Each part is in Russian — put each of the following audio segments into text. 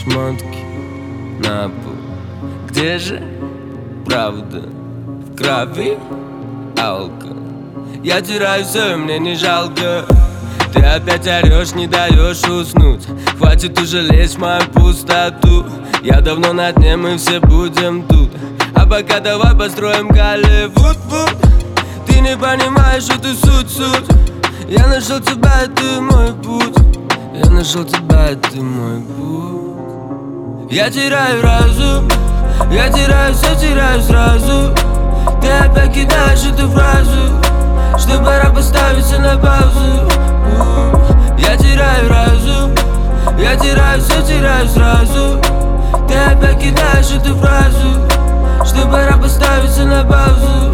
шмотки на пол. Где же правда? В крови алка. Я теряю все, мне не жалко. Ты опять орешь, не даешь уснуть. Хватит уже лезть в мою пустоту. Я давно на дне, мы все будем тут. А пока давай построим Голливуд. Ты не понимаешь эту суть. Я нашел тебя, и ты мой путь. Я нашел тебя, и ты мой путь. Я теряю разум, я теряю все, теряю сразу. Ты опять кидаешь эту фразу, что пора поставить все на паузу. Я теряю разум, я теряю все, теряю сразу. Ты опять кидаешь эту фразу, что пора поставить все на паузу.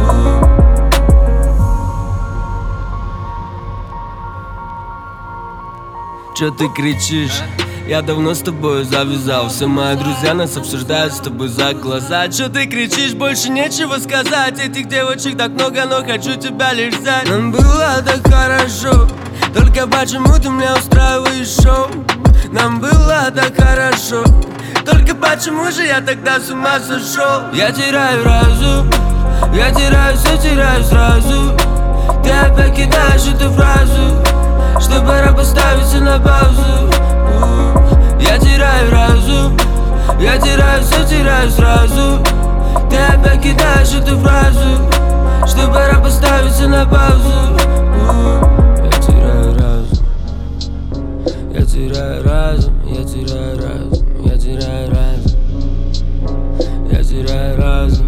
Чё ты кричишь? Я давно с тобой завязал. Все мои друзья нас обсуждают с тобой за глаза. Чё ты кричишь? Больше нечего сказать. Этих девочек так много, но хочу тебя лишь взять. Нам было так хорошо, только почему ты мне устраиваешь шоу? Нам было так хорошо, только почему же я тогда с ума сошел? Я теряю разум, я теряю все, теряю сразу. Ты опять кидаешь эту фразу, что пора поставить все на паузу. Я теряю разум, я теряю все, теряю сразу. Ты опять кидаешь эту фразу, что пора поставить все на паузу. Я теряю разум, я теряю разум, я теряю разум, я теряю разум, я теряю разум.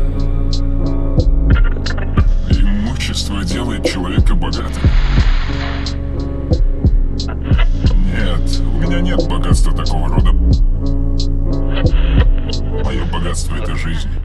Имущество делает человека богатым. Нет, у меня нет богатства такого рода. Мое богатство — это жизнь.